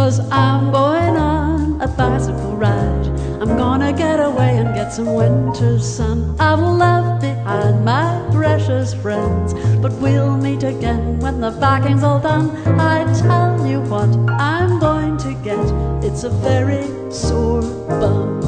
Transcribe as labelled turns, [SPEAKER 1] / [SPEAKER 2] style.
[SPEAKER 1] 'cause I'm going on a bicycle ride. I'm gonna get away and get some winter sun. I will love behind my precious friends, but we'll meet again when the packing's all done. I tell you what I'm going to get, it's a very sore bum.